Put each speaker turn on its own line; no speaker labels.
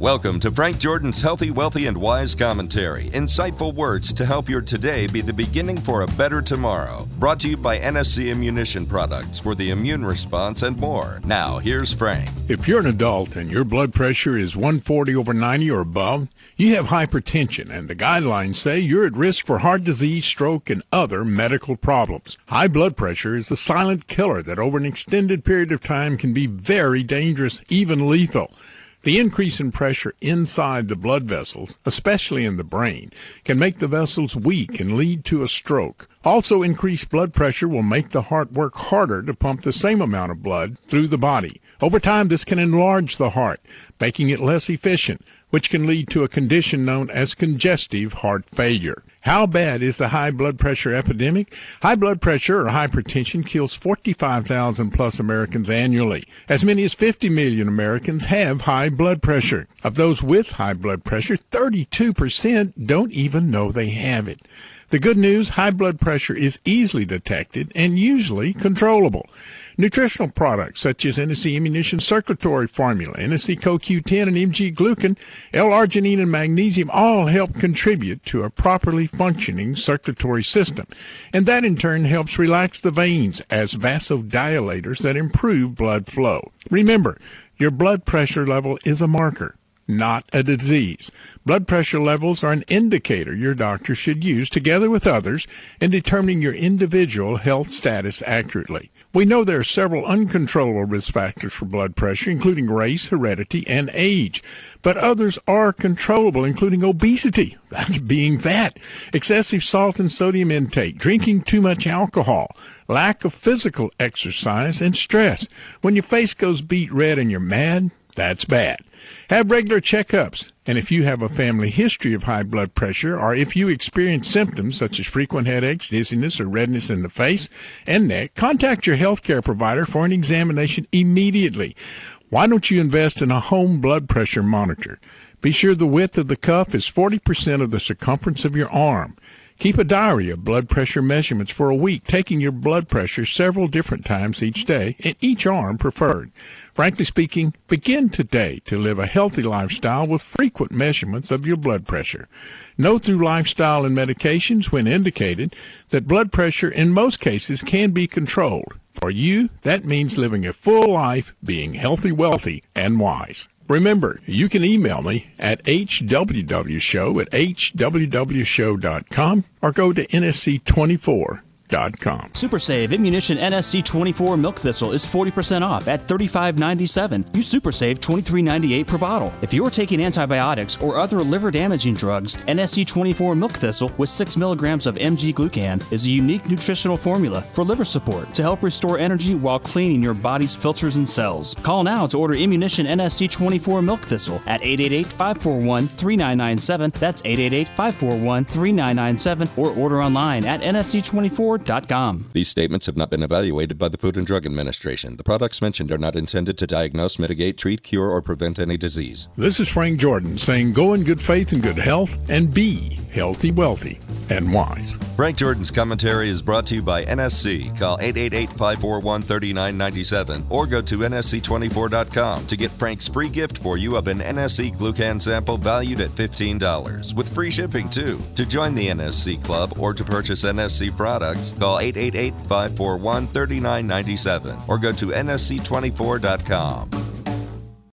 Welcome to Frank Jordan's Healthy, Wealthy, and Wise Commentary. Insightful words to help your today be the beginning for a better tomorrow. Brought to you by NSC Ammunition Products for the immune response and more. Now, here's Frank.
If you're an adult and your blood pressure is 140/90 or above, you have hypertension, and the guidelines say you're at risk for heart disease, stroke, and other medical problems. High blood pressure is a silent killer that over an extended period of time can be very dangerous, even lethal. The increase in pressure inside the blood vessels, especially in the brain, can make the vessels weak and lead to a stroke. Also, increased blood pressure will make the heart work harder to pump the same amount of blood through the body. Over time, this can enlarge the heart, making it less efficient, which can lead to a condition known as congestive heart failure. How bad is the high blood pressure epidemic? High blood pressure or hypertension kills 45,000 plus Americans annually. As many as 50 million Americans have high blood pressure. Of those with high blood pressure, 32% don't even know they have it. The good news, high blood pressure is easily detected and usually controllable. Nutritional products such as NSC Ammunition Circulatory Formula, NSC CoQ10 and MG Glucan, L-arginine and magnesium all help contribute to a properly functioning circulatory system. And that in turn helps relax the veins as vasodilators that improve blood flow. Remember, your blood pressure level is a marker, not a disease. Blood pressure levels are an indicator your doctor should use together with others in determining your individual health status accurately. We know there are several uncontrollable risk factors for blood pressure, including race, heredity, and age. But others are controllable, including obesity, that's being fat, excessive salt and sodium intake, drinking too much alcohol, lack of physical exercise, and stress. When your face goes beet red and you're mad, that's bad. Have regular checkups, and if you have a family history of high blood pressure, or if you experience symptoms such as frequent headaches, dizziness, or redness in the face and neck, contact your healthcare provider for an examination immediately. Why don't you invest in a home blood pressure monitor? Be sure the width of the cuff is 40% of the circumference of your arm. Keep a diary of blood pressure measurements for a week, taking your blood pressure several different times each day, and each arm preferred. Frankly speaking, begin today to live a healthy lifestyle with frequent measurements of your blood pressure. Know through lifestyle and medications, when indicated, that blood pressure in most cases can be controlled. For you, that means living a full life, being healthy, wealthy, and wise. Remember, you can email me at hwwshow@hwwshow.com or go to nsc24.com.
Super Save Ammunition NSC 24 Milk Thistle is 40% off at $35.97. You Super Save $23.98 per bottle. If you're taking antibiotics or other liver-damaging drugs, NSC 24 Milk Thistle with 6 milligrams of MG Glucan is a unique nutritional formula for liver support to help restore energy while cleaning your body's filters and cells. Call now to order Ammunition NSC 24 Milk Thistle at 888-541-3997. That's 888-541-3997 or order online at nsc24.com.
These statements have not been evaluated by the Food and Drug Administration. The products mentioned are not intended to diagnose, mitigate, treat, cure, or prevent any disease.
This is Frank Jordan saying go in good faith and good health and be healthy, wealthy, and wise.
Frank Jordan's commentary is brought to you by NSC. Call 888-541-3997 or go to nsc24.com to get Frank's free gift for you of an NSC Glucan sample valued at $15 with free shipping too. To join the NSC Club or to purchase NSC products, call 888-541-3997 or go to nsc24.com.